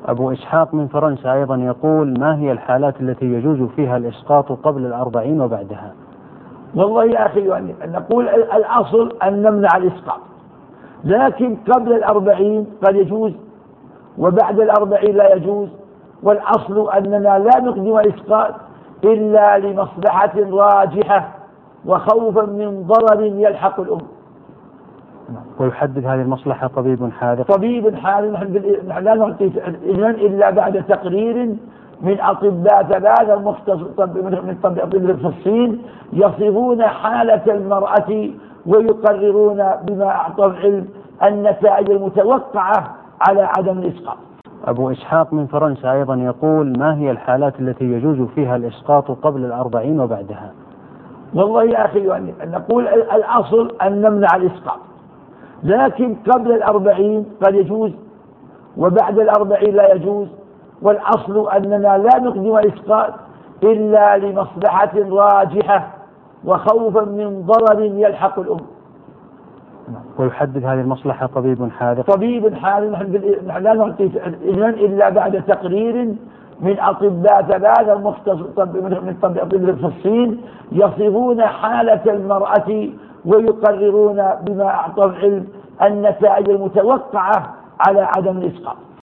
أبو إسحاق من فرنسا أيضا يقول: ما هي الحالات التي يجوز فيها الإسقاط قبل 40 وبعدها؟ والله يا أخي يعني نقول الأصل أن نمنع الإسقاط، لكن قبل 40 قد يجوز وبعد 40 لا يجوز، والأصل أننا لا نقدم الإسقاط إلا لمصلحة راجحة وخوفا من ضرر يلحق الأم. ويحدد هذه المصلحة طبيب حاذق. طبيب حاذق، نحن لا نعطي إذن إلا بعد تقرير من أطباء ثلاثة من طبيب المختصين يصفون حالة المرأة ويقررون بما أعطوا العلم النتائج المتوقعة على عدم الإسقاط. أبو إسحاق من فرنسا أيضا يقول: ما هي الحالات التي يجوز فيها الإسقاط قبل 40 وبعدها؟ والله يا أخي يعني نقول الأصل أن نمنع الإسقاط، لكن قبل 40 قد يجوز وبعد 40 لا يجوز، والأصل أننا لا نقدم الإسقاط إلا لمصلحة راجحة وخوفا من ضرر يلحق الأم. ويحدد هذه المصلحة طبيب حاذق. طبيب حاذق، نحن لا نعطي إذن إلا بعد تقرير من أطباء ثلاثة من طبيب المختصين يصفون حالة المرأة ويقررون بما أعطوا العلم النتائج المتوقعة على عدم الإسقاط.